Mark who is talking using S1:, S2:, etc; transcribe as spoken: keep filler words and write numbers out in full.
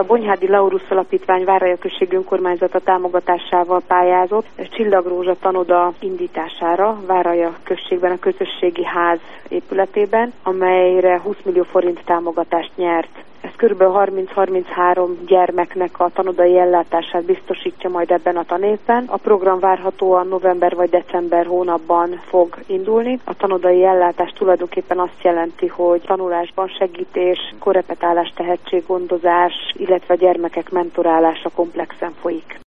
S1: A Bonyhádi Laurusz Alapítvány Váralja község önkormányzata támogatásával pályázott Csillagrózsa tanoda indítására Váralja községben a közösségi ház épületében, amelyre húsz millió forint támogatást nyert. Ez kb. harminc-harminchárom gyermeknek a tanodai ellátását biztosítja majd ebben a tanévben. A program várhatóan november vagy december hónapban fog indulni. A tanodai ellátás tulajdonképpen azt jelenti, hogy tanulásban segítés, korrepetálás, tehetséggondozás, illetve a gyermekek mentorálása komplexen folyik.